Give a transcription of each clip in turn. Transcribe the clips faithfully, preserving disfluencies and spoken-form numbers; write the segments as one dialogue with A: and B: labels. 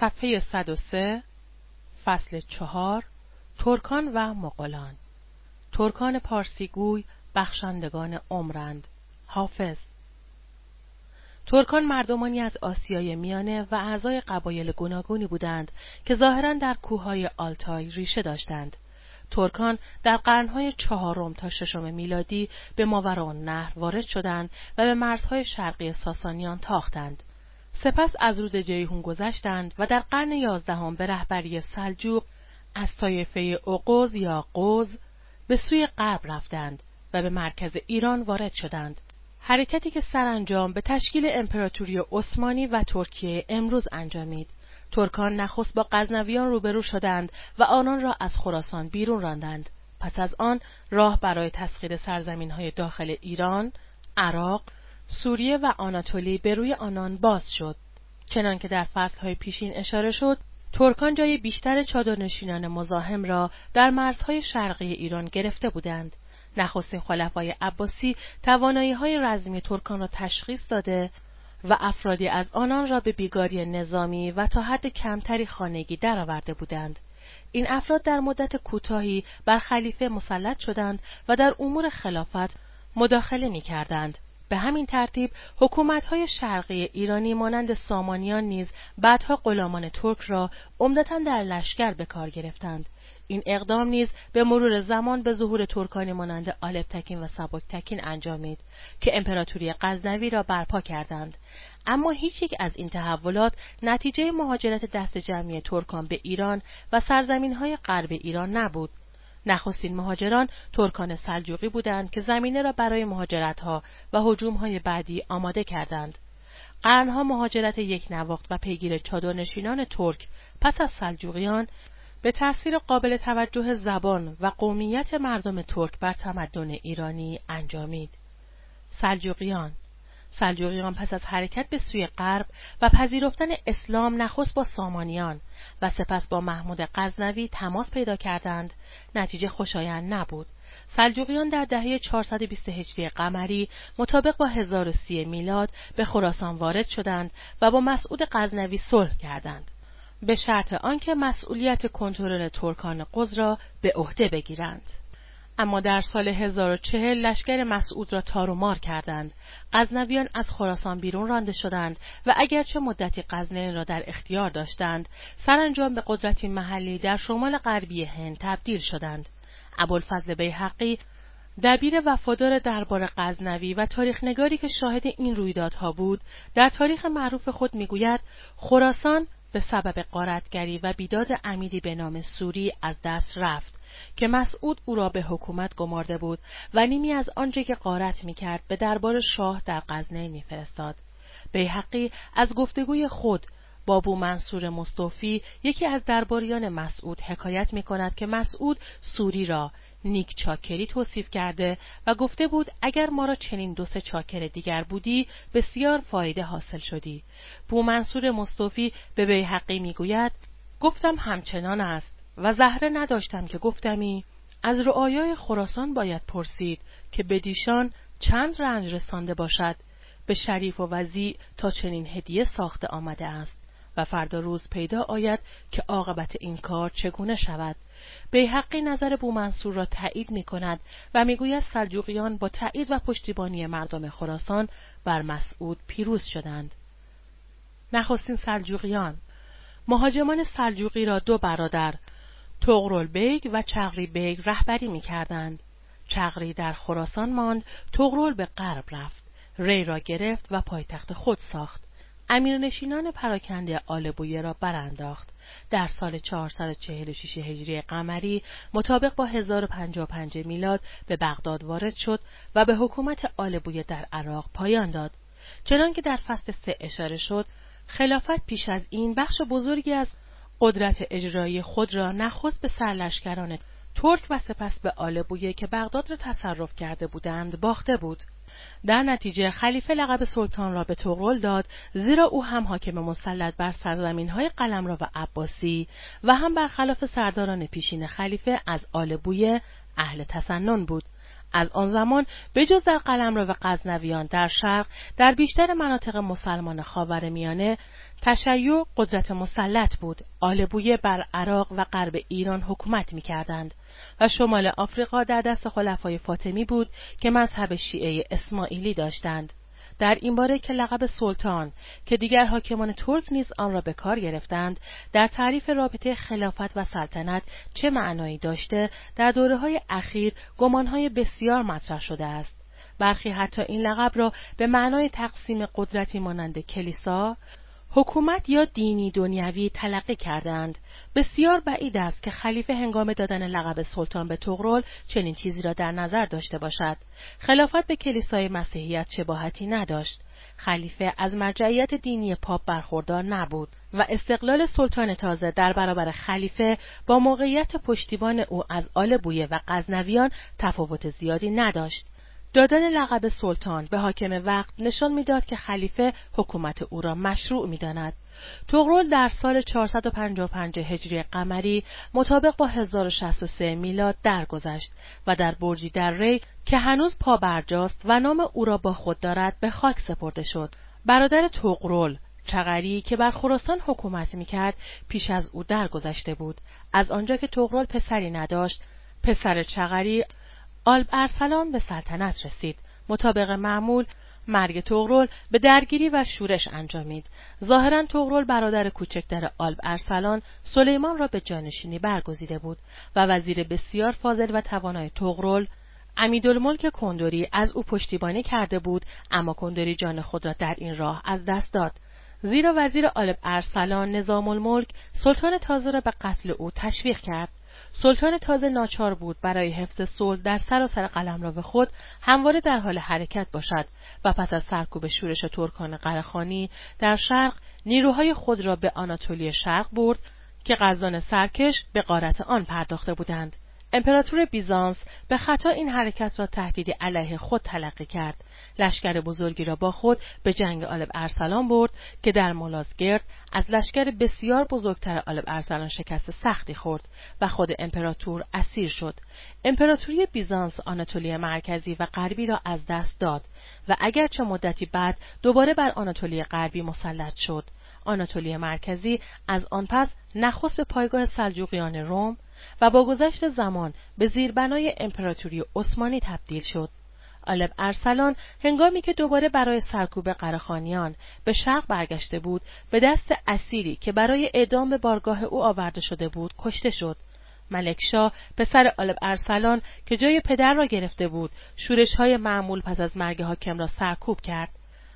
A: صفحه صد و سه، فصل چهار، ترکان و مغولان. ترکان پارسیگوی بخشندگان عمرند. حافظ. ترکان مردمانی از آسیای میانه و اعضای قبایل گوناگونی بودند که ظاهراً در کوههای آلتای ریشه داشتند. ترکان در قرنهای چهارم تا ششم میلادی به ماوراءالنهر وارد شدند و به مرزهای شرقی ساسانیان تاختند. سپس از رود جیهون گذشتند و در قرن یازدهم به رهبری سلجوق از طایفه اوغوز یا قوز به سوی غرب رفتند و به مرکز ایران وارد شدند. حرکتی که سرانجام به تشکیل امپراتوری عثمانی و ترکیه امروز انجامید. ترکان نخست با غزنویان روبرو شدند و آنان را از خراسان بیرون راندند. پس از آن راه برای تسخیر سرزمین‌های داخل ایران، عراق، سوریه و آناتولی به روی آنان باز شد. چنان که در فصل‌های پیشین اشاره شد، ترکان جای بیشتر چادرنشینان مزاحم را در مرزهای شرقی ایران گرفته بودند. نخستین خلفای عباسی توانایی‌های رزمی ترکان را تشخیص داده و افرادی از آنان را به بیگاری نظامی و تا حد کمتری خانگی درآورده بودند. این افراد در مدت کوتاهی بر خلیفه مسلط شدند و در امور خلافت مداخله می‌کردند. به همین ترتیب حکومت‌های شرقی ایرانی مانند سامانیان نیز بعدها غلامان ترک را عمدتاً در لشکر به کار گرفتند. این اقدام نیز به مرور زمان به ظهور ترکانی مانند آلپتکین و سبکتکین انجامید که امپراتوری غزنوی را برپا کردند. اما هیچ یک از این تحولات نتیجه مهاجرت دست جمعی ترکان به ایران و سرزمین‌های غرب ایران نبود. نخستین مهاجران ترکان سلجوقی بودند که زمینه را برای مهاجرت‌ها و هجوم‌های بعدی آماده کردند. قرنها مهاجرت یک نواخت و پیگیر چادرنشینان ترک پس از سلجوقیان به تأثیر قابل توجه زبان و قومیت مردم ترک بر تمدن ایرانی انجامید. سلجوقیان سلجوقیان پس از حرکت به سوی غرب و پذیرفتن اسلام نخست با سامانیان و سپس با محمود غزنوی تماس پیدا کردند. نتیجه خوشایند نبود. سلجوقیان در دهه چهارصد و بیست هجری قمری مطابق با هزار و سی میلاد به خراسان وارد شدند و با مسعود غزنوی صلح کردند، به شرط آنکه مسئولیت کنترل ترکان قز را به عهده بگیرند. اما در سال هزار و چهل لشکر مسعود را تار و مار کردند. غزنویان از خراسان بیرون رانده شدند و اگرچه مدتی غزنین را در اختیار داشتند، سرانجام به قدرتی محلی در شمال غربی هند تبدیل شدند. ابوالفضل بیهقی، دبیر وفادار دربار غزنوی و تاریخ‌نگاری که شاهد این رویدادها بود، در تاریخ معروف خود می‌گوید خراسان به سبب غارتگری و بیداد امیری به نام سوری از دست رفت که مسعود او را به حکومت گمارده بود و نیمی از آنچه که غارت می‌کرد به دربار شاه در غزنین می‌فرستاد. بیهقی از گفتگوی خود با بومنصور مستوفی، یکی از درباریان مسعود، حکایت می‌کند که مسعود سوری را نیک چاکری توصیف کرده و گفته بود اگر ما را چنین دو سه چاکر دیگر بودی بسیار فایده حاصل شدی. بومنصور مستوفی به بیهقی میگوید گفتم همچنان است و زهره نداشتم که گفتمی از رعایای خراسان باید پرسید که بدیشان چند رنج رسانده باشد به شریف و وضیع تا چنین هدیه ساخته آمده است و فردا روز پیدا آید که عاقبت این کار چگونه شود. بیهقی نظر بومنصور را تایید می کند و می گوید سلجوقیان با تایید و پشتیبانی مردم خراسان بر مسعود پیروز شدند. نخستین سلجوقیان مهاجمان سلجوقی را دو برادر طغرل بیگ و چغری بیگ رهبری می کردند. چغری در خراسان ماند، طغرل به غرب رفت، ری را گرفت و پایتخت خود ساخت. امیرنشینان پراکنده آل بویه را برانداخت. در سال چهارصد و چهل و شش هجری قمری مطابق با هزار و پنجاه و پنج میلاد به بغداد وارد شد و به حکومت آل بویه در عراق پایان داد. چنانکه در فصل سه اشاره شد، خلافت پیش از این بخش بزرگی از قدرت اجرایی خود را نخست به سرلشکران ترک و سپس به آل بویه که بغداد را تصرف کرده بودند باخته بود. در نتیجه خلیفه لقب سلطان را به طغرل داد، زیرا او هم حاکم مسلط بر سرزمین‌های قلمرو و عباسی و هم برخلاف سرداران پیشین خلیفه از آل بویه اهل تسنن بود. از آن زمان بجز در قلمرو و غزنویان در شرق، در بیشتر مناطق مسلمان خاورمیانه تشیع قدرت مسلط بود. آل بویه بر عراق و غرب ایران حکومت می‌کردند و شمال آفریقا در دست خلفای فاطمی بود که مذهب شیعه اسماعیلی داشتند. در این باره که لقب سلطان که دیگر حاکمان ترک نیز آن را به کار گرفتند، در تعریف رابطه خلافت و سلطنت چه معنایی داشته، در دوره‌های اخیر گمان‌های بسیار مطرح شده است. برخی حتی این لقب را به معنای تقسیم قدرتی مانند کلیسا، حکومت یا دینی دنیوی تلقی کردند. بسیار بعید است که خلیفه هنگام دادن لقب سلطان به طغرل چنین چیزی را در نظر داشته باشد. خلافت به کلیسای مسیحیت شباهتی نداشت. خلیفه از مرجعیت دینی پاپ برخوردار نبود و استقلال سلطان تازه در برابر خلیفه با موقعیت پشتیبان او از آل بویه و غزنویان تفاوت زیادی نداشت. دادن لقب سلطان به حاکم وقت نشان می‌داد که خلیفه حکومت او را مشروع می‌داند. طغرل در سال چهارصد و پنجاه و پنج هجری قمری مطابق با هزار و شصت و سه میلاد درگذشت و در برجی در ری که هنوز پابرجاست و نام او را با خود دارد به خاک سپرده شد. برادر طغرل، چغری که بر خراسان حکومت می‌کرد، پیش از او درگذشته بود. از آنجا که طغرل پسری نداشت، پسر چغری آلب ارسلان به سلطنت رسید. مطابق معمول مرگ طغرل به درگیری و شورش انجامید. ظاهراً طغرل برادر کوچکتر آلب ارسلان سلیمان را به جانشینی برگزیده بود و وزیر بسیار فاضل و توانای طغرل، عمیدالملک کندری، از او پشتیبانی کرده بود، اما کندری جان خود را در این راه از دست داد، زیرا وزیر آلب ارسلان نظام الملک سلطان تازه را به قتل او تشویق کرد. سلطان تازه ناچار بود برای حفظ صلح در سراسر قلمرو خود همواره در حال حرکت باشد و پس از سرکوب شورش ترکان قره‌خانی در شرق نیروهای خود را به آناتولی شرق برد که غزان سرکش به غارت آن پرداخته بودند. امپراتور بیزانس به خطا این حرکت را تهدیدی علیه خود تلقی کرد. لشکر بزرگی را با خود به جنگ آلب ارسلان برد که در ملازگرد از لشکر بسیار بزرگتر آلب ارسلان شکست سختی خورد و خود امپراتور اسیر شد. امپراتوری بیزانس آناتولی مرکزی و غربی را از دست داد و اگرچه مدتی بعد دوباره بر آناتولی غربی مسلط شد. آناتولی مرکزی از آن پس نخست پایگاه سلجوقیان روم و با گذشت زمان به زیربنای امپراتوری عثمانی تبدیل شد. آلب ارسلان هنگامی که دوباره برای سرکوب قره‌خانیان به شرق برگشته بود، به دست اسیری که برای اعدام به بارگاه او آورده شده بود کشته شد. ملکشاه پسر آلب ارسلان که جای پدر را گرفته بود، شورش‌های معمول پس از مرگ حاکم را سرکوب کرد.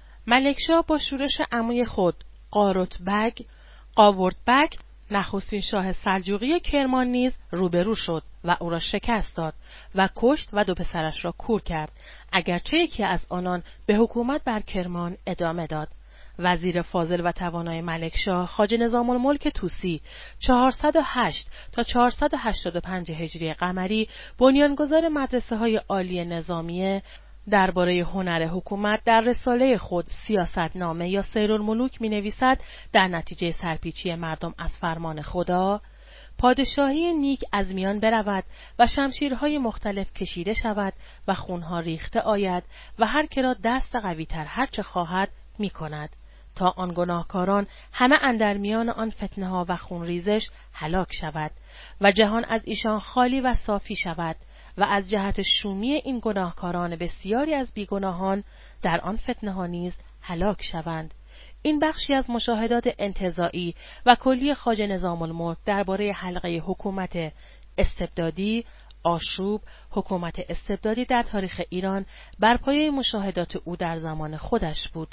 A: ملکشاه با شورش عموی خود قاروت بگ، قاورت بگ، نخستین شاه سلجوقی کرمان نیز روبرو شد و او را شکست داد و کشت و دو پسرش را کور کرد، اگرچه یکی از آنان به حکومت بر کرمان ادامه داد. وزیر فاضل و توانای ملکشاه خواجه نظام الملک طوسی چهارصد و هشت تا چهارصد و هشتاد و پنج هجری قمری بنیانگذار مدرسه های عالی نظامیه درباره هنر حکومت در رساله خود سیاست نامه یا سیرالملوک می نویسد در نتیجه سرپیچی مردم از فرمان خدا پادشاهی نیک از میان برود و شمشیرهای مختلف کشیده شود و خونها ریخته آید و هر که را دست قوی تر هر چه خواهد می کند تا آن گناهکاران همه اندر میان آن فتنه ها و خونریزش هلاک شود و جهان از ایشان خالی و صافی شود و از جهت شومی این گناهکاران بسیاری از بیگناهان در آن فتنه ها نیز هلاک شوند. این بخشی از مشاهدات انتزاعی و کلی خواجه نظام الملک درباره حلقه حکومت استبدادی، آشوب، حکومت استبدادی در تاریخ ایران بر پایه مشاهدات او در زمان خودش بود.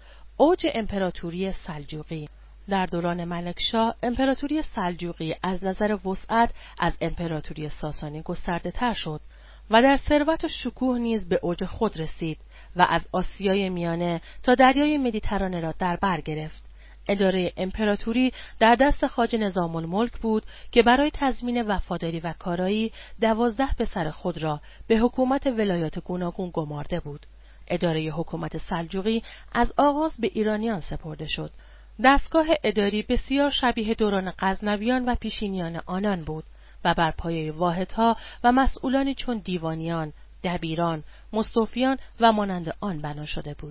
A: اوج امپراتوری سلجوقی در دوران ملکشاه، امپراتوری سلجوقی از نظر وسعت از امپراتوری ساسانی گسترده تر شد و در ثروت و شکوه نیز به اوج خود رسید و از آسیای میانه تا دریای مدیترانه را در بر گرفت. اداره امپراتوری در دست خواجه نظام الملک بود که برای تضمین وفاداری و کارایی دوازده پسر خود را به حکومت ولایات گوناگون گمارده بود. اداره حکومت سلجوقی از آغاز به ایرانیان سپرده شد. دستگاه اداری بسیار شبیه دوران غزنویان و پیشینیان آنان بود و بر پایه واحدها و مسئولانی چون دیوانیان، دبیران، مستوفیان و مانند آن بنا شده بود.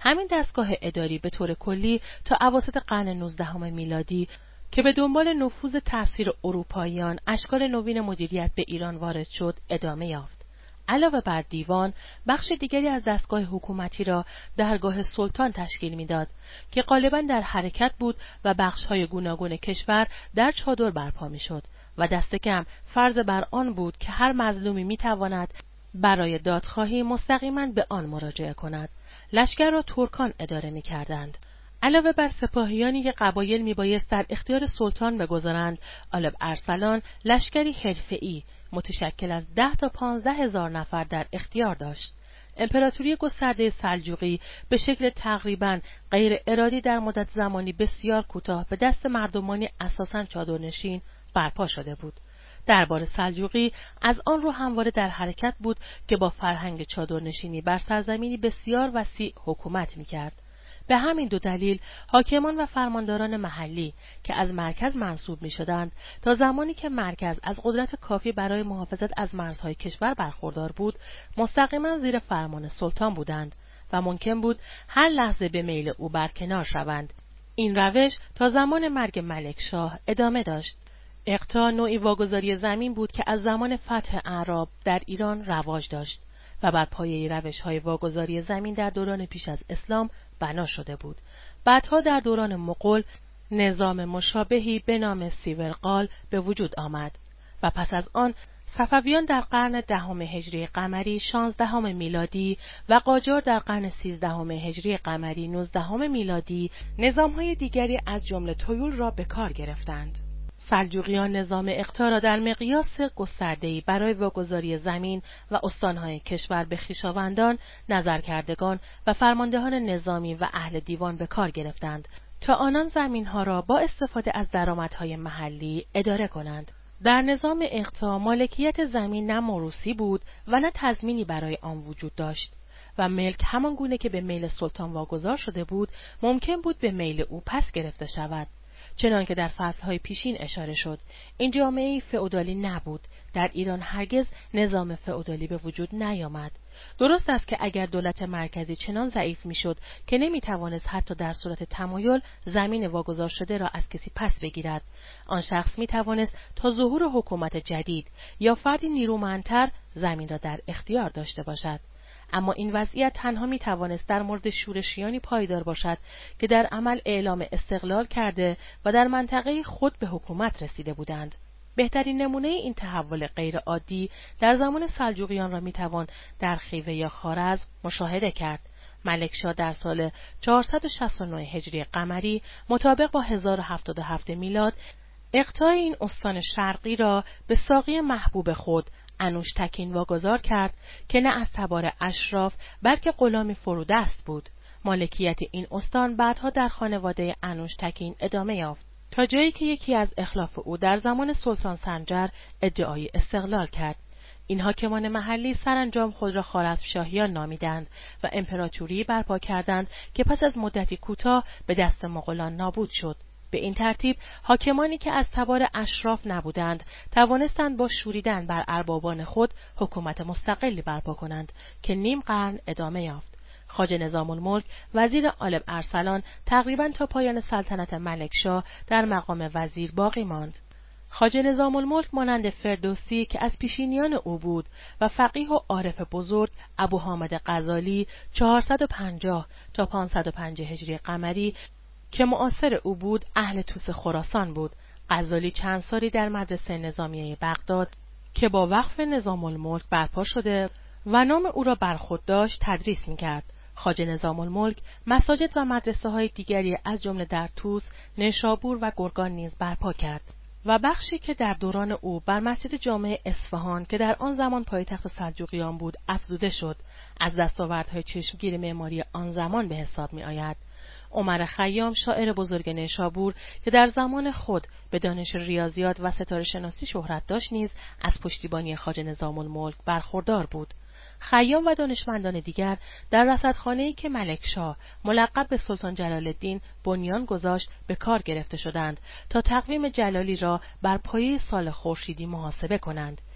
A: همین دستگاه اداری به طور کلی تا اواسط قرن نوزدهم میلادی که به دنبال نفوذ تأثیر اروپاییان اشکال نوین مدیریت به ایران وارد شد ادامه یافت. علاوه بر دیوان، بخش دیگری از دستگاه حکومتی را درگاه سلطان تشکیل میداد که غالباً در حرکت بود و بخش‌های گوناگون کشور در چادر برپا میشد و دست کم فرض بر آن بود که هر مظلومی میتواند برای دادخواهی مستقیما به آن مراجعه کند. لشکر را ترکان اداره می‌کردند. علاوه بر سپاهیانی که قبایل میبایست در اختیار سلطان بگذارند، آلب ارسلان لشکری حرفه‌ای متشکل از ده تا پانزده هزار نفر در اختیار داشت. امپراتوری گسترده سلجوقی به شکل تقریباً غیر ارادی در مدت زمانی بسیار کوتاه به دست مردمانی اساساً چادرنشین برپا شده بود. دربار سلجوقی از آن رو همواره در حرکت بود که با فرهنگ چادرنشینی بر سرزمینی بسیار وسیع حکومت می‌کرد. به همین دو دلیل حاکمان و فرمانداران محلی که از مرکز منصوب می‌شدند تا زمانی که مرکز از قدرت کافی برای محافظت از مرزهای کشور برخوردار بود، مستقیما زیر فرمان سلطان بودند و ممکن بود هر لحظه به میل او برکنار شوند. این روش تا زمان مرگ ملکشاه ادامه داشت. اقطاع نوعی واگذاری زمین بود که از زمان فتح اعراب در ایران رواج داشت و بر پایه روش‌های واگذاری زمین در دوران پیش از اسلام بنا شده بود. بعدها در دوران مغول نظام مشابهی به نام سیورقال به وجود آمد و پس از آن صفویان در قرن دهم هجری قمری شانزدهم میلادی و قاجار در قرن سیزدهم هجری قمری نوزدهم میلادی نظام‌های دیگری از جمله تویول را به کار گرفتند. سلجوقیان نظام اقطاع را در مقیاس گسترده‌ای برای واگذاری زمین و استانهای کشور به خویشاوندان، نظرکردگان و فرماندهان نظامی و اهل دیوان به کار گرفتند تا آنان زمینها را با استفاده از درآمدهای محلی اداره کنند. در نظام اقطاع مالکیت زمین نه موروثی بود و نه تضمینی برای آن وجود داشت و ملک همان گونه که به میل سلطان واگذار شده بود ممکن بود به میل او پس گرفته شود. چنان که در فصلهای پیشین اشاره شد، این جامعه فئودالی نبود. در ایران هرگز نظام فئودالی به وجود نیامد. درست است که اگر دولت مرکزی چنان ضعیف میشد که نمیتوانست حتی در صورت تمایل زمین واگذار شده را از کسی پس بگیرد، آن شخص میتوانست تا ظهور حکومت جدید یا فردی نیرومندتر زمین را در اختیار داشته باشد. اما این وضعیت تنها می توانست در مورد شورشیانی پایدار باشد که در عمل اعلام استقلال کرده و در منطقه خود به حکومت رسیده بودند. بهترین نمونه این تحول غیر عادی در زمان سلجوقیان را می توان در خیوه یا خوارزم مشاهده کرد. ملکشاه در سال چهارصد و شصت و نه هجری قمری مطابق با هزار و هفتاد و هفت میلاد اقطاع این استان شرقی را به ساقی محبوب خود انوشتکین واگذار کرد که نه از تبار اشراف بلکه غلامی فرودست بود. مالکیت این استان بعدها در خانواده انوشتکین ادامه یافت تا جایی که یکی از اخلاف او در زمان سلطان سنجر ادعای استقلال کرد. این حاکمان محلی سرانجام خود را خوارزمشاهیان نامیدند و امپراتوری برپا کردند که پس از مدتی کوتاه به دست مغولان نابود شد. به این ترتیب حاکمانی که از تبار اشراف نبودند توانستند با شوریدن بر اربابان خود حکومت مستقلی برپا کنند که نیم قرن ادامه یافت. خواجه نظام الملک وزیر آلب ارسلان تقریباً تا پایان سلطنت ملکشاه در مقام وزیر باقی ماند. خواجه نظام الملک مانند فردوسی که از پیشینیان او بود و فقیه و عارف بزرگ ابو حامد غزالی چهارصد و پنجاه تا پانصد و پنجاه هجری قمری که معاصر او بود اهل طوس خراسان بود. غزالی چند سالی در مدرسه نظامیه بغداد که با وقف نظام الملک برپا شده و نام او را بر خود داشت تدریس می‌کرد. خواجه نظام الملک مساجد و مدرسه های دیگری از جمله در طوس، نیشابور و گرگان نیز برپا کرد و بخشی که در دوران او بر مسجد جامع اصفهان که در آن زمان پایتخت سلجوقیان بود افزوده شد، از دستاوردهای چشمگیر معماری آن زمان به حساب می‌آید. عمر خیام شاعر بزرگ نیشابور که در زمان خود به دانش ریاضیات و ستاره شناسی شهرت داشت نیز از پشتیبانی خواجه نظام الملک برخوردار بود. خیام و دانشمندان دیگر در رصدخانه‌ای که ملکشاه ملقب به سلطان جلال الدین بنیان گذاشت به کار گرفته شدند تا تقویم جلالی را بر پایه سال خورشیدی محاسبه کنند.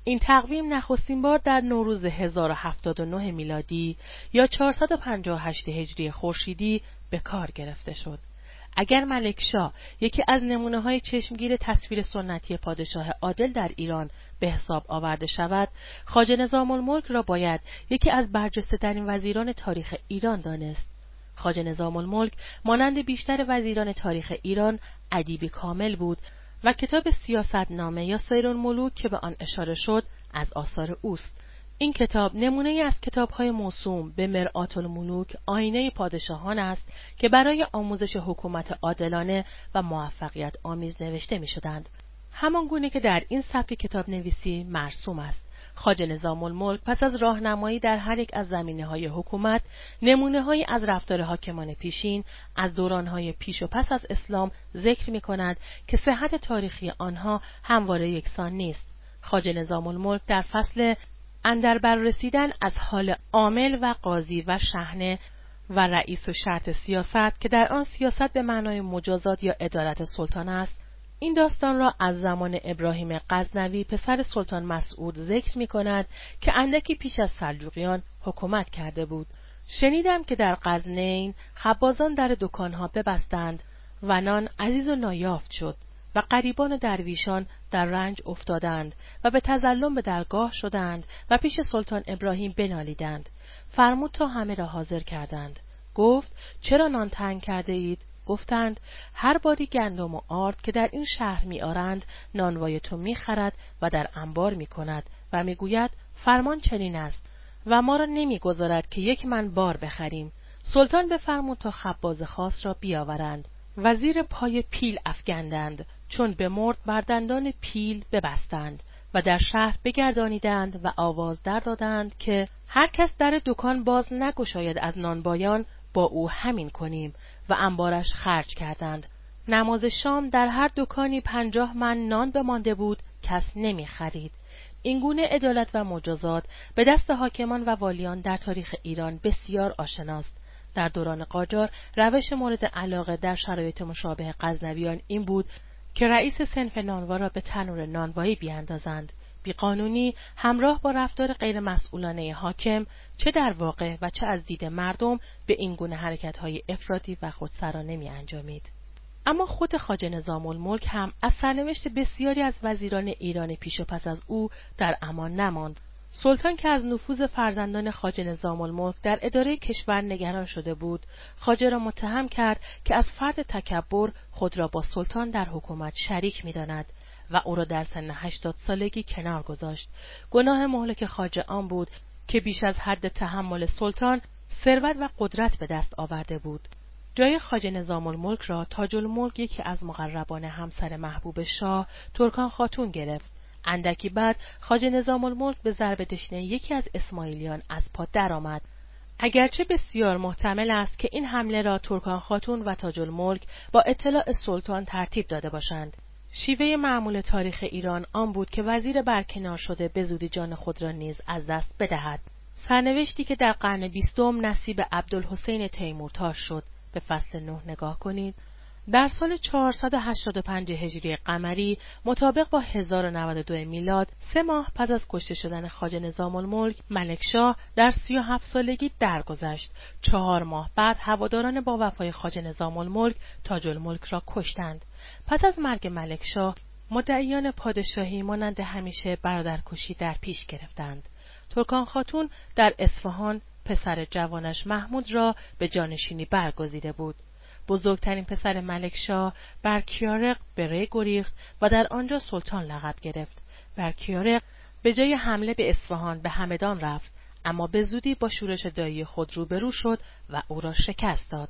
A: این تقویم نخستین بار در نوروز هزار و هفتاد و نه میلادی یا چهارصد و پنجاه و هشت هجری خورشیدی به کار گرفته شد. اگر ملکشاه یکی از نمونه‌های چشمگیر تصویر سنتی پادشاه عادل در ایران به حساب آورده شود، خواجه نظام الملک را باید یکی از برجسته‌ترین وزیران تاریخ ایران دانست. خواجه نظام الملک مانند بیشتر وزیران تاریخ ایران ادیبی کامل بود و کتاب سیاستنامه یا سیرالملوک که به آن اشاره شد از آثار اوست. این کتاب نمونه‌ای از کتاب‌های موسوم به مرآت الملوک، آینه پادشاهان است که برای آموزش حکومت عادلانه و موفقیت آمیز نوشته می‌شدند. همان گونه که در این سبک کتاب نویسی مرسوم است. خواجه نظام الملک پس از راهنمایی در هر یک از زمینه‌های حکومت، نمونه‌هایی از رفتار حاکمان پیشین از دوران‌های پیش و پس از اسلام ذکر می‌کند که صحت تاریخی آنها همواره یکسان نیست. خواجه نظام الملک در فصل اندر بررسیدن از حال عامل و قاضی و شحنه و رئیس و شرط سیاست که در آن سیاست به معنای مجازات یا عدالت سلطان است، این داستان را از زمان ابراهیم غزنوی پسر سلطان مسعود ذکر می کند که اندکی پیش از سلجوقیان حکومت کرده بود. شنیدم که در غزنین خبازان در دکانها ببستند و نان عزیز و نایافت شد و غریبان و درویشان در رنج افتادند و به تظلم به درگاه شدند و پیش سلطان ابراهیم بنالیدند. فرمود تا همه را حاضر کردند. گفت چرا نان تنگ کرده اید؟ گفتند هر باری گندم و آرد که در این شهر می آرند نانوای تو می خرد و در انبار می کند و می گوید فرمان چنین است و ما را نمی گذارد که یک من بار بخریم. سلطان بفرمود تا خباز خاص را بیاورند. وزیر پای پیل افگندند، چون بمرد بر دندان پیل ببستند و در شهر بگردانیدند و آواز در دادند که هر کس در دکان باز نگشاید از نانبایان با او همین کنیم و انبارش خرج کردند. نماز شام در هر دکانی پنجاه من نان بمانده بود، کس نمی خرید. این گونه عدالت و مجازات به دست حاکمان و والیان در تاریخ ایران بسیار آشناست. در دوران قاجار روش مورد علاقه در شرایط مشابه غزنویان این بود که رئیس صنف نانوا را به تنور نانوایی بیاندازند. بیقانونی همراه با رفتار غیر مسئولانه حاکم چه در واقع و چه از دید مردم به این گونه حرکت‌های افراطی و خودسرانه می انجامید. اما خود خواجه نظام الملک هم از سرنوشت بسیاری از وزیران ایران پیش و پس از او در امان نماند. سلطان که از نفوذ فرزندان خواجه نظام الملک در اداره کشور نگران شده بود، خواجه را متهم کرد که از فرط تکبر خود را با سلطان در حکومت شریک می‌داند و او را در سن هشتاد سالگی کنار گذاشت. گناه مهلک خواجه آن بود که بیش از حد تحمل سلطان ثروت و قدرت به دست آورده بود. جای خواجه نظام الملک را تاج الملک یکی از مقربان همسر محبوب شاه ترکان خاتون گرفت. اندکی بعد خواجه نظام الملک به ضرب دشنه یکی از اسماعیلیان از پا درآمد. اگرچه بسیار محتمل است که این حمله را ترکان خاتون و تاج الملک با اطلاع سلطان ترتیب داده باشند. شیوه معمول تاریخ ایران آن بود که وزیر برکنار شده به زودی جان خود را نیز از دست بدهد. سرنوشتی که در قرن بیستم نصیب عبدالحسین تیمورتاش شد. به فصل نه نگاه کنید. در سال چهارصد و هشتاد و پنج هجری قمری مطابق با هزار و نود و دو میلاد، سه ماه پس از کشته شدن خواجه نظام الملک، ملکشاه در سی و هفت سالگی درگذشت. چهار ماه بعد هواداران با وفای خواجه نظام الملک تاج الملک را کشتند. پس از مرگ ملکشاه، مدعیان پادشاهی مانند همیشه برادرکشی در پیش گرفتند. ترکان خاتون در اصفهان پسر جوانش محمود را به جانشینی برگزیده بود. بزرگترین پسر ملکشاه برکیارق به ری گریخت و در آنجا سلطان لقب گرفت. برکیارق به جای حمله به اصفهان به همدان رفت، اما به زودی با شورش دایی خود روبرو شد و او را شکست داد.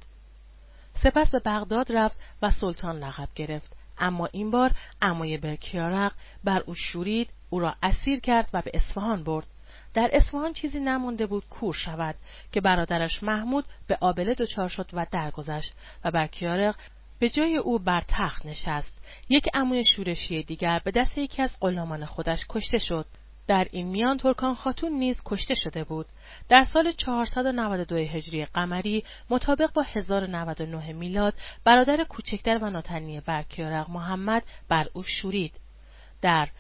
A: سپس به بغداد رفت و سلطان لقب گرفت، اما این بار عموی برکیارق بر او شورید، او را اسیر کرد و به اصفهان برد. در اصفهان چیزی نمانده بود کور شود که برادرش محمود به آبله دچار شد و درگذشت و برکیارق به جای او بر تخت نشست. یک عموی شورشی دیگر به دست یکی از غلامان خودش کشته شد. در این میان ترکان خاتون نیز کشته شده بود. در سال چهارصد و نود و دو هجری قمری مطابق با هزار و نود و نه میلاد برادر کوچکتر و ناتنی برکیارق محمد بر او شورید. در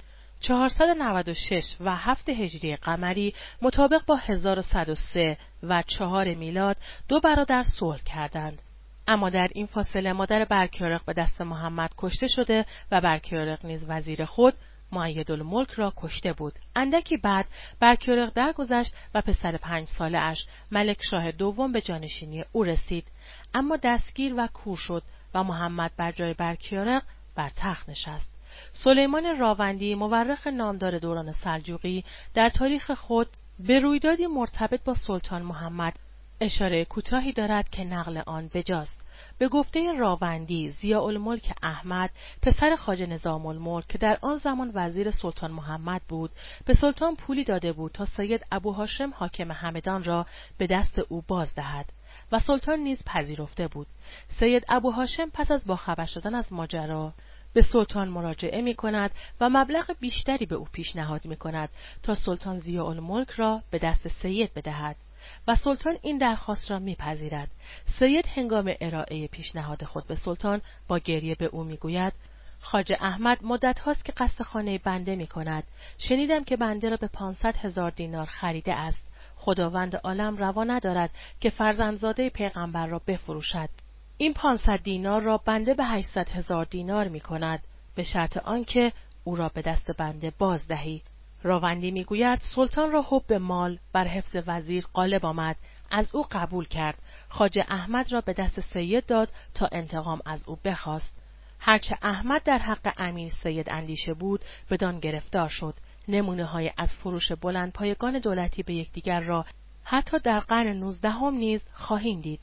A: چهارصد و نود و شش و هفت هجری قمری مطابق با هزار و صد و سه و چهار میلاد دو برادر صلح کردند. اما در این فاصله مادر برکیارق به دست محمد کشته شده و برکیارق نیز وزیر خود مؤیدالملک را کشته بود. اندکی بعد برکیارق درگذشت و پسر پنج ساله اش ملک شاه دوم به جانشینی او رسید، اما دستگیر و کور شد و محمد بر جای برکیارق بر تخت نشست. سلیمان راوندی مورخ نامدار دوران سلجوقی در تاریخ خود به رویدادی مرتبط با سلطان محمد اشاره کوتاهی دارد که نقل آن بجاست. به گفته راوندی، ضیاءالملک احمد پسر خواجه نظام الملک که در آن زمان وزیر سلطان محمد بود، به سلطان پولی داده بود تا سید ابوهاشم حاکم همدان را به دست او باز دهد و سلطان نیز پذیرفته بود. سید ابوهاشم پس از باخبر شدن از ماجرا به سلطان مراجعه می کند و مبلغ بیشتری به او پیشنهاد می کند تا سلطان ضیاءالملک را به دست سید بدهد و سلطان این درخواست را میپذیرد. سید هنگام ارائه پیشنهاد خود به سلطان با گریه به او میگوید: خواجه احمد مدت هاست که قصد خانه بنده می کند. شنیدم که بنده را به پانصد هزار دینار خریده است. خداوند عالم روا ندارد که فرزندزاده پیغمبر را بفروشد. این پانصد دینار را بنده به هشتصد هزار دینار می کند، به شرط آنکه او را به دست بنده بازدهی. راوندی میگوید سلطان را حب مال بر حفظ وزیر غالب آمد، از او قبول کرد. خواجه احمد را به دست سید داد تا انتقام از او بخواست. هرچه احمد در حق امیر سید اندیشه بود بدان گرفتار شد. نمونه های از فروش بلندپایگان دولتی به یکدیگر را حتی در قرن نوزدهم نیز خواهیم دید.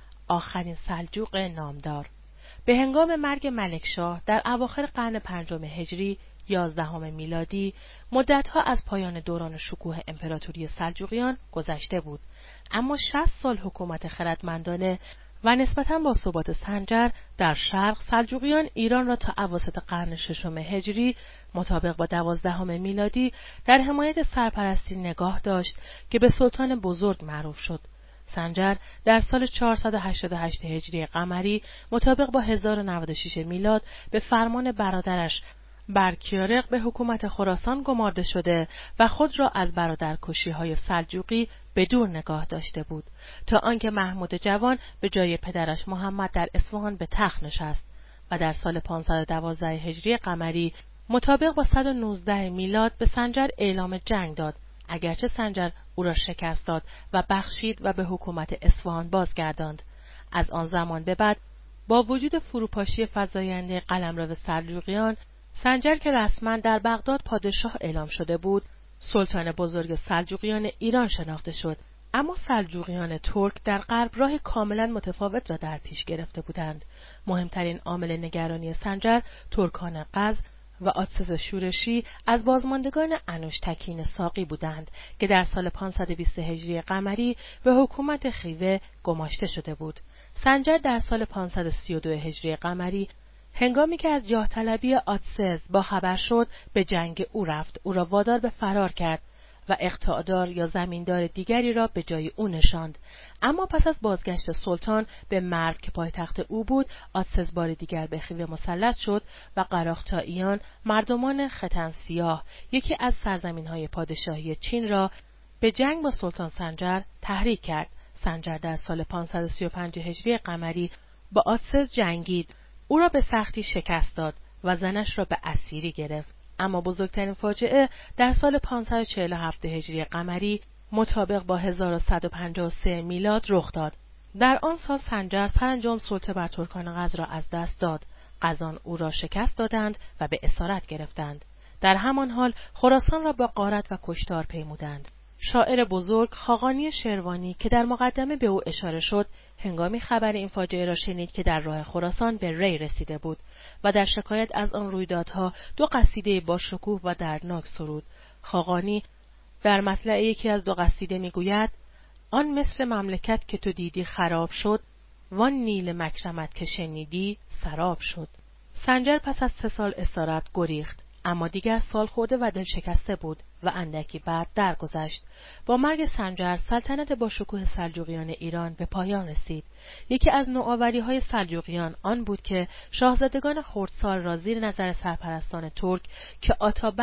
A: آخرین سلجوق نامدار به هنگام مرگ ملکشاه در اواخر قرن پنجم هجری یازدهم میلادی مدتها از پایان دوران شکوه امپراتوری سلجوقیان گذشته بود، اما شصت سال حکومت خردمندانه و نسبتاً با ثبات سنجر در شرق سلجوقیان ایران را تا اواسط قرن ششم هجری مطابق با دوازدهم میلادی در حمایت سرپرستی نگاه داشت که به سلطان بزرگ معروف شد. سنجر در سال چهارصد و هشتاد و هشت هجری قمری مطابق با هزار و نود و شش میلاد به فرمان برادرش برکیارق به حکومت خراسان گمارده شده و خود را از برادرکشی‌های سلجوقی به دور نگاه داشته بود تا آنکه محمود جوان به جای پدرش محمد در اصفهان به تخت نشست و در سال پانصد و دوازده هجری قمری مطابق با صد و نوزده میلاد به سنجر اعلام جنگ داد، اگرچه سنجر او را شکست داد و بخشید و به حکومت اصفهان بازگرداند. از آن زمان به بعد با وجود فروپاشی فزاینده قلمرو سلجوقیان، سنجر که رسما در بغداد پادشاه اعلام شده بود، سلطان بزرگ سلجوقیان ایران شناخته شد، اما سلجوقیان ترک در غرب راه کاملا متفاوت را در پیش گرفته بودند. مهمترین عامل نگرانی سنجر ترکان قز و آتسز شورشی از بازماندگان انوشتکین ساقی بودند که در سال پانصد و بیست هجری قمری به حکومت خیوه گماشته شده بود. سنجر در سال پانصد و سی و دو هجری قمری هنگامی که از جاه طلبی آتسز با خبر شد به جنگ او رفت، او را وادار به فرار کرد و اقطاعدار یا زمیندار دیگری را به جای او نشاند. اما پس از بازگشت سلطان به مرو که پایتخت او بود، آتسز بار دیگر به خیوه مسلط شد و قراقطائیان، مردمان ختن سیاه، یکی از سرزمین‌های پادشاهی چین را به جنگ با سلطان سنجر تحریک کرد. سنجر در سال پانصد و سی و پنج هجری قمری با آتسز جنگید، او را به سختی شکست داد و زنش را به اسیری گرفت. اما بزرگترین فاجعه در سال پانصد و چهل و هفت هجری قمری مطابق با هزار و صد و پنجاه و سه میلاد رخ داد. در آن سال سنجر سرانجام سلطه بر ترکان قز را از دست داد. قزان او را شکست دادند و به اسارت گرفتند. در همان حال خراسان را با غارت و کشتار پیمودند. شاعر بزرگ خاقانی شیروانی که در مقدمه به او اشاره شد، هنگامی خبر این فاجعه را شنید که در راه خراسان به ری رسیده بود و در شکایت از آن رویدادها دو قصیده با شکوه و دردناک سرود. خاقانی در مطلع یکی از دو قصیده میگوید: آن مصر مملکت که تو دیدی خراب شد، وان نیل مکرمت که شنیدی سراب شد. سنجر پس از سه سال اسارت گریخت، اما دیگر سال خورده و دل شکسته بود و اندکی بعد درگذشت. با مرگ سنجر سلطنت با شکوه سلجوقیان ایران به پایان رسید. یکی از نوآوری‌های سلجوقیان آن بود که شاهزادگان خردسال را زیر نظر سرپرستان ترک که آتابک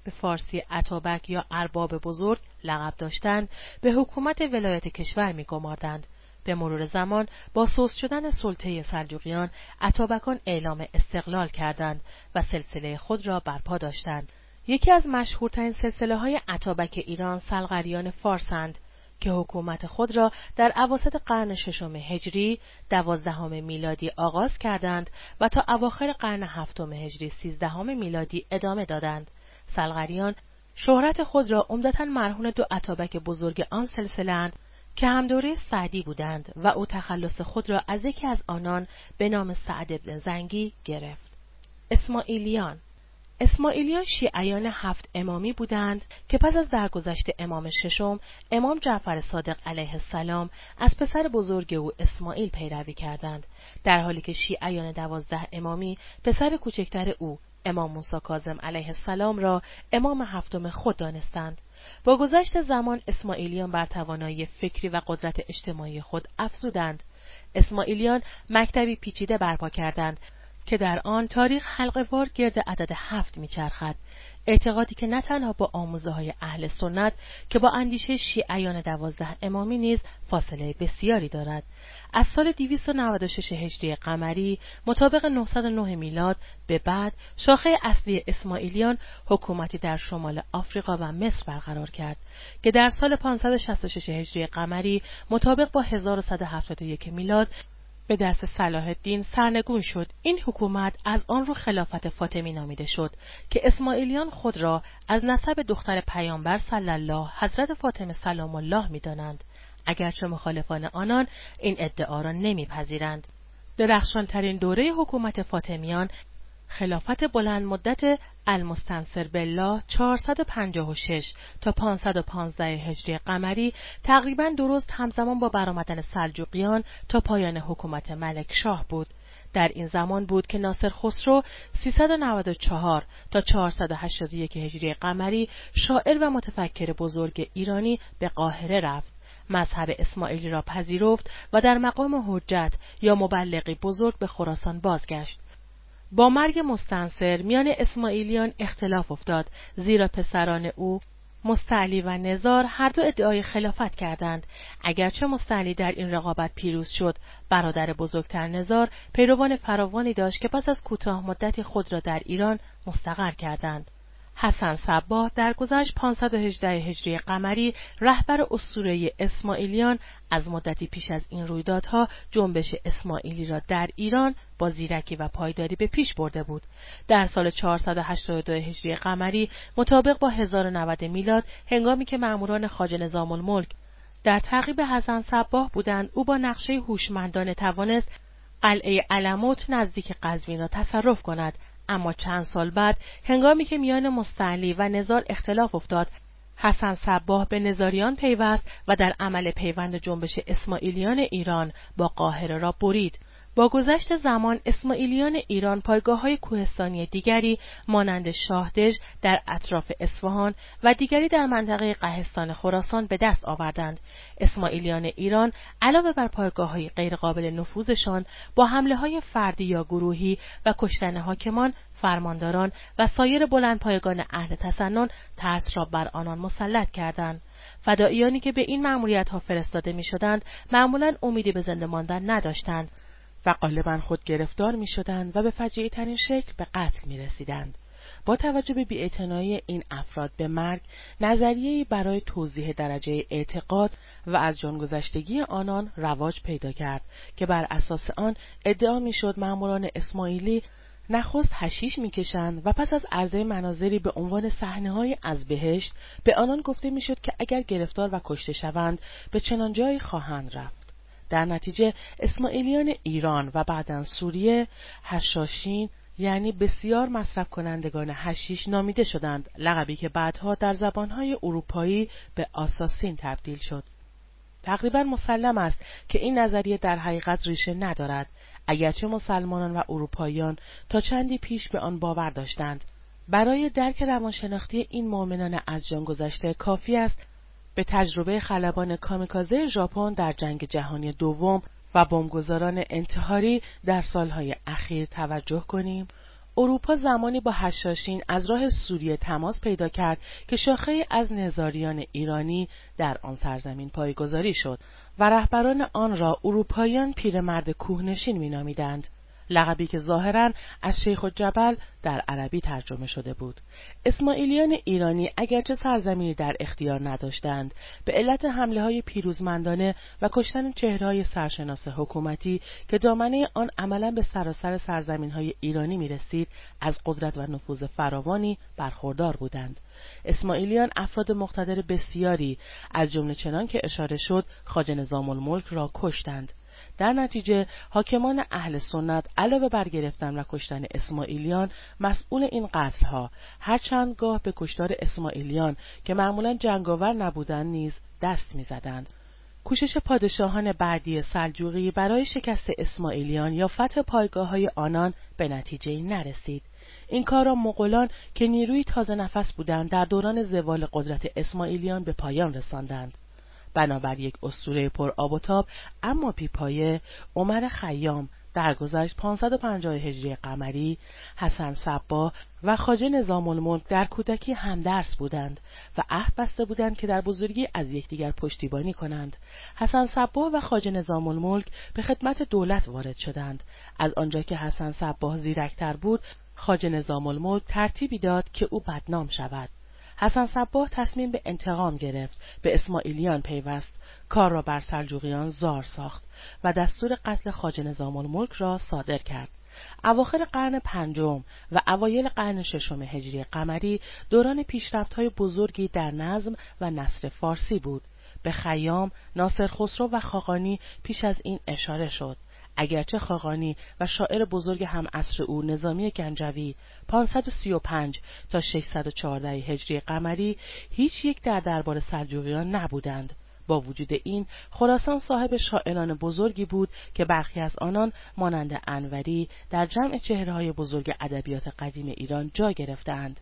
A: به فارسی اتابک یا ارباب بزرگ لقب داشتند، به حکومت ولایت کشور می‌گماردند. به مرور زمان با سست شدن سلطه سلجوقیان، اتابکان اعلام استقلال کردند و سلسله خود را برپا داشتند. یکی از مشهورترین سلسله‌های اتابک ایران سلغریان فارسند که حکومت خود را در اواسط قرن ششم هجری، دوازدهم میلادی آغاز کردند و تا اواخر قرن هفتم هجری، سیزدهم میلادی ادامه دادند. سلغریان شهرت خود را عمدتاً مرهون دو اتابک بزرگ آن سلسله‌اند که هم دوره سعدی بودند و او تخلص خود را از یکی از آنان به نام سعد بن زنگی گرفت. اسماعیلیان اسماعیلیان شیعیان هفت امامی بودند که پس از درگذشت امام ششم، امام جعفر صادق علیه السلام، از پسر بزرگ او اسماعیل پیروی کردند، در حالی که شیعیان دوازده امامی پسر کوچکتر او، امام موسی کاظم علیه السلام را امام هفتم خود دانستند. با گذشت زمان اسماعیلیان بر توانایی فکری و قدرت اجتماعی خود افزودند. اسماعیلیان مکتبی پیچیده برپا کردند که در آن تاریخ حلقه‌وار گرد عدد هفت می‌چرخد، اعتقادی که نه تنها با آموزه‌های اهل سنت که با اندیشه شیعیان دوازده امامی نیز فاصله بسیاری دارد. از سال دویست و نود و شش هجری قمری مطابق نهصد و نه میلاد به بعد، شاخه اصلی اسماعیلیان حکومتی در شمال آفریقا و مصر برقرار کرد که در سال پانصد و شصت و شش هجری قمری مطابق با هزار و صد و هفتاد و یک میلاد به دست صلاح الدین سرنگون شد. این حکومت از آن رو خلافت فاطمی نامیده شد که اسماعیلیان خود را از نسب دختر پیامبر صلی الله حضرت فاطمه سلام الله می‌دانند، اگرچه مخالفان آنان این ادعا را نمی‌پذیرند. درخشان‌ترین دوره حکومت فاطمیان، خلافت بلند مدت المستنصر بالله چهارصد و پنجاه و شش تا پانصد و پانزده هجری قمری، تقریباً درست همزمان با برآمدن سلجوقیان تا پایان حکومت ملک شاه بود. در این زمان بود که ناصر خسرو سیصد و نود و چهار تا چهارصد و هشتاد و یک هجری قمری، شاعر و متفکر بزرگ ایرانی، به قاهره رفت. مذهب اسماعیلی را پذیرفت و در مقام حجت یا مبلغی بزرگ به خراسان بازگشت. با مرگ مستنصر میان اسماعیلیان اختلاف افتاد، زیرا پسران او مستعلی و نزار هر دو ادعای خلافت کردند. اگرچه مستعلی در این رقابت پیروز شد، برادر بزرگتر نزار پیروان فراوانی داشت که پس از کوتاه مدتی خود را در ایران مستقر کردند. حسن صباح در گذشت پانصد و هجده هجری قمری، رهبر اسطوره‌ای اسماعیلیان، از مدتی پیش از این رویدادها جنبش اسماعیلی را در ایران با زیرکی و پایداری به پیش برده بود. در سال چهارصد و هشتاد و دو هجری قمری مطابق با هزار و نود میلاد، هنگامی که مأموران خواجه نظام الملک در تعقیب حسن صباح بودند، او با نقشه هوشمندانه توانست قلعه علموت نزدیک قزوین را تصرف کند. اما چند سال بعد، هنگامی که میان مستعلی و نزار اختلاف افتاد، حسن صباح به نزاریان پیوست و در عمل پیوند جنبش اسماعیلیان ایران با قاهره را برید. با گذشت زمان، اسماعیلیان ایران پایگاه‌های کوهستانی دیگری مانند شاهدژ در اطراف اصفهان و دیگری در منطقه قهستان خراسان به دست آوردند. اسماعیلیان ایران علاوه بر پایگاه‌های غیرقابل نفوذشان، با حمله‌های فردی یا گروهی و کشتن حاکمان، فرمانداران و سایر بلندپایگان اهل تسنن ترس را بر آنان مسلط کردند. فدائیانی که به این مأموریت‌ها فرستاده می‌شدند، معمولاً امیدی به زنده ماندن نداشتند و غالباً خود گرفتار می شدند و به فجیعی ترین شکل به قتل می رسیدند. با توجه به بی‌اعتنایی این افراد به مرگ، نظریه‌ای برای توضیح درجه اعتقاد و از جانگذشتگی آنان رواج پیدا کرد که بر اساس آن ادعا می شد مأموران اسماعیلی نخست حشیش می کشند و پس از عرضه مناظری به عنوان صحنه‌های از بهشت، به آنان گفته می شد که اگر گرفتار و کشته شوند به چنان جایی خواهند رفت. در نتیجه اسماعیلیان ایران و بعداً سوریه حشاشین، یعنی بسیار مصرف کنندگان حشیش، نامیده شدند، لقبی که بعدها در زبانهای اروپایی به آساسین تبدیل شد. تقریباً مسلم است که این نظریه در حقیقت ریشه ندارد، اگرچه مسلمانان و اروپاییان تا چندی پیش به آن باور داشتند. برای درک روانشناختی این مؤمنان از جان گذشته کافی است به تجربه خلبان کامیکازه ژاپن در جنگ جهانی دوم و بمبگذاران انتحاری در سالهای اخیر توجه کنیم. اروپا زمانی با حشاشین از راه سوریه تماس پیدا کرد که شاخه‌ای از نزاریان ایرانی در آن سرزمین پایگذاری شد و رهبران آن را اروپاییان پیرمرد کوهنشین می‌نامیدند، لقبی که ظاهراً از شیخ الجبل در عربی ترجمه شده بود. اسماعیلیان ایرانی اگرچه سرزمینی در اختیار نداشتند، به علت حمله‌های پیروزمندانه و کشتن چهره‌های سرشناس حکومتی که دامنه آن عملاً به سراسر سرزمین‌های ایرانی می‌رسید، از قدرت و نفوذ فراوانی برخوردار بودند. اسماعیلیان افراد مقتدر بسیاری از جمله چنان که اشاره شد خواجه نظام الملک را کشتند. در نتیجه حاکمان اهل سنت علاوه بر گرفتن و کشتن اسماعیلیان مسئول این قتل‌ها، هرچند گاه به کشتار اسماعیلیان که معمولاً جنگاور نبودند نیز دست می‌زدند. کوشش پادشاهان بعدی سلجوقی برای شکست اسماعیلیان یا فتح پایگاه‌های آنان به نتیجه‌ای نرسید. این کار را مغولان که نیروی تازه نفس بودند در دوران زوال قدرت اسماعیلیان به پایان رساندند. بنابر یک اسطوره پر آب و تاب اما بی‌پایه، عمر خیام درگذشت پانصد و پنجاه هجری قمری، حسن صباح و خواجه نظام الملک در کودکی همدرس بودند و عهد بسته بودند که در بزرگی از یکدیگر پشتیبانی کنند. حسن صباح و خواجه نظام الملک به خدمت دولت وارد شدند. از آنجا که حسن صباح زیرکتر بود، خواجه نظام الملک ترتیبی داد که او بدنام شود. حسن صباح تصمیم به انتقام گرفت، به اسماعیلیان پیوست، کار را بر سلجوقیان زار ساخت و دستور قتل خواجه نظام الملک را صادر کرد. اواخر قرن پنجم و اوایل قرن ششم هجری قمری دوران پیشرفت‌های بزرگی در نظم و نثر فارسی بود. به خیام، ناصر خسرو و خاقانی پیش از این اشاره شد. اگرچه خاقانی و شاعر بزرگ هم عصر او نظامی گنجوی پانصد و سی و پنج تا ششصد و چهارده هجری قمری هیچ یک در دربار سلجوقیان نبودند، با وجود این خراسان صاحب شاعران بزرگی بود که برخی از آنان مانند انوری در جمع چهره‌های بزرگ ادبیات قدیم ایران جا گرفتند.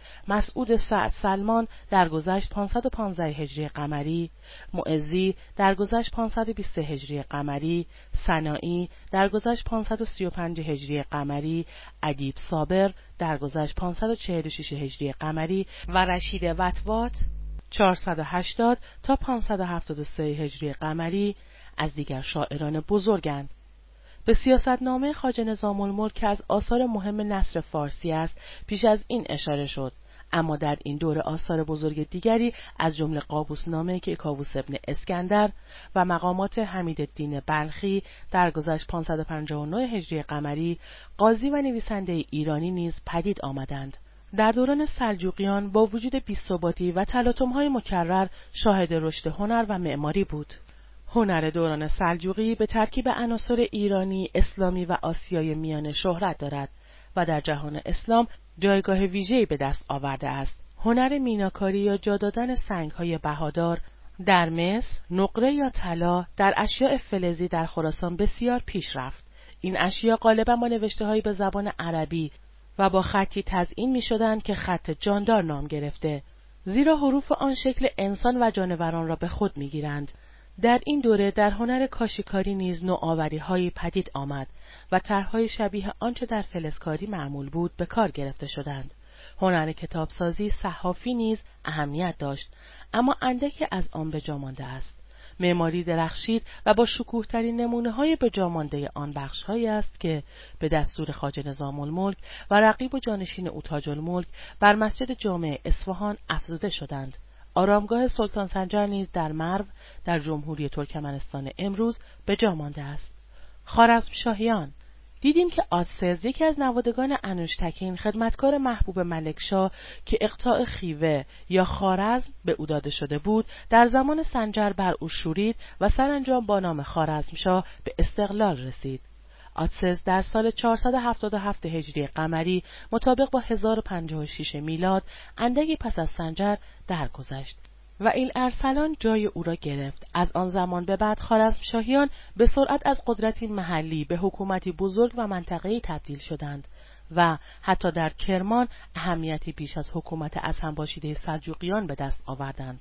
A: مسعود سعد سلمان درگذشت پانصد و پانزده هجری قمری، معزی درگذشت پانصد و بیست هجری قمری، سنایی درگذشت پانصد و سی و پنج هجری قمری، ادیب صابر درگذشت پانصد و چهل و شش هجری قمری و رشید وطواط چهارصد و هشتاد تا پانصد و هفتاد و سه هجری قمری از دیگر شاعران بزرگند. به سیاستنامه خواجه نظام الملک که از آثار مهم نثر فارسی است پیش از این اشاره شد، اما در این دوره آثار بزرگ دیگری از جمله قابوسنامه که کاووس ابن اسکندر و مقامات حمیدالدین بلخی درگذشت پانصد و پنجاه و نه هجری قمری، قاضی و نویسنده ایرانی نیز پدید آمدند. در دوران سلجوقیان با وجود بی‌ثباتی و تلاطم‌های مکرر شاهد رشد هنر و معماری بود. هنر دوران سلجوقی به ترکیب عناصر ایرانی، اسلامی و آسیای میانه شهرت دارد و در جهان اسلام جایگاه ویژه‌ای به دست آورده است. هنر میناکاری یا جا دادن سنگ‌های بهادار در مس، نقره یا طلا در اشیاء فلزی در خراسان بسیار پیش رفت. این اشیا غالباً با نوشته‌هایی به زبان عربی و با خطی تزیین می‌شدند که خط جاندار نام گرفته، زیرا حروف آن شکل انسان و جانوران را به خود می‌گیرند. در این دوره در هنر کاشیکاری نیز نوآوری‌هایی پدید آمد و طرح‌های شبیه آنچه در فلزکاری معمول بود به کار گرفته شدند. هنر کتابسازی صحافی نیز اهمیت داشت، اما اندکی از آن به جا مانده است. معماری درخشید و با شکوه‌ترین نمونه‌های به جا مانده آن بخش‌هایی است که به دستور خواجه نظام الملک و رقیب و جانشین او تاج الملک بر مسجد جامع اصفهان افزوده شدند. آرامگاه سلطان سنجر نیز در مرو در جمهوری ترکمنستان امروز به جا مانده است. خوارزمشاهیان دیدیم که آتسز یکی از نوادگان انوشتکین خدمتکار محبوب ملکشاه که اقطاع خیوه یا خوارزم به او داده شده بود در زمان سنجر بر او شورید و سرانجام با نام خوارزمشاه به استقلال رسید. آتسز در سال چهارصد و هفتاد و هفت هجری قمری مطابق با هزار و پنجاه و شش میلاد اندکی پس از سنجر درگذشت و ایل ارسلان جای او را گرفت. از آن زمان به بعد خوارزمشاهیان به سرعت از قدرتی محلی به حکومتی بزرگ و منطقه‌ای تبدیل شدند و حتی در کرمان اهمیتی بیش از حکومت از هم باشیده سلجوقیان به دست آوردند.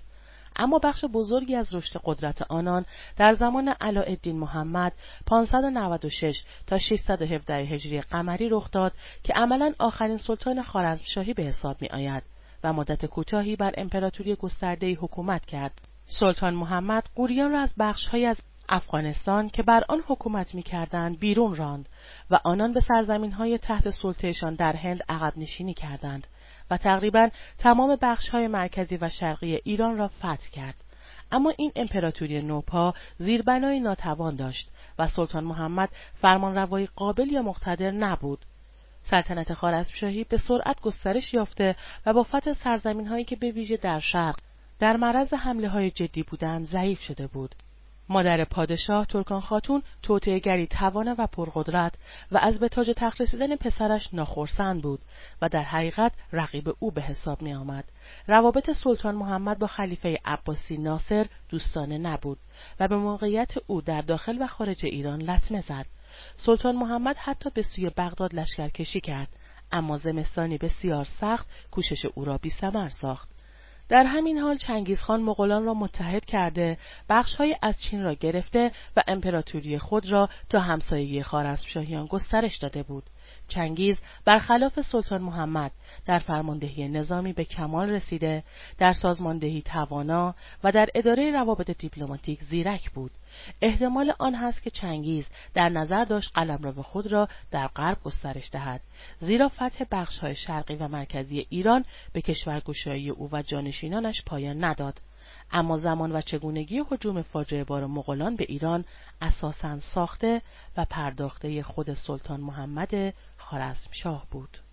A: اما بخش بزرگی از رشد قدرت آنان در زمان علاءالدین محمد پانصد و نود و شش تا ششصد و هفده هجری قمری رخ داد که عملاً آخرین سلطان خوارزمشاهی به حساب می آید و مدت کوتاهی بر امپراتوری گسترده‌ای حکومت کرد. سلطان محمد غوریان را از بخش‌هایی از افغانستان که بر آن حکومت می‌کردند بیرون راند و آنان به سرزمین‌های تحت سلطه‌شان در هند عقب نشینی کردند و تقریباً تمام بخش‌های مرکزی و شرقی ایران را فتح کرد. اما این امپراتوری نوپا زیربنای ناتوان داشت و سلطان محمد فرمانروایی قابل یا مقتدر نبود. سلطنت خوارزمشاهی به سرعت گسترش یافته و با فتح سرزمین‌هایی که به ویژه در شرق در معرض حمله‌های جدی بودند ضعیف شده بود. مادر پادشاه ترکان خاتون توطئه‌گری توانا و پرقدرت و از به تاج و تخت رسیدن پسرش ناخرسند بود و در حقیقت رقیب او به حساب می آمد. روابط سلطان محمد با خلیفه عباسی ناصر دوستانه نبود و به موقعیت او در داخل و خارج ایران لطمه زد. سلطان محمد حتی به سوی بغداد لشکرکشی کرد، اما زمستانی بسیار سخت کوشش او را بی‌ثمر ساخت. در همین حال چنگیزخان مغولان را متحد کرده، بخش‌های از چین را گرفته و امپراتوری خود را تا همسایگی خوارزمشاهیان گسترش داده بود. چنگیز برخلاف سلطان محمد در فرماندهی نظامی به کمال رسیده، در سازماندهی توانا و در اداره روابط دیپلماتیک زیرک بود. احتمال آن هست که چنگیز در نظر داشت قلمرو خود را در غرب گسترش دهد، زیرا فتح بخش‌های شرقی و مرکزی ایران به کشورگشایی او و جانشینانش پایان نداد. اما زمان و چگونگی هجوم فاجعه بار مغولان به ایران اساساً ساخته و پرداخته خود سلطان محمد خوارزمشاه بود.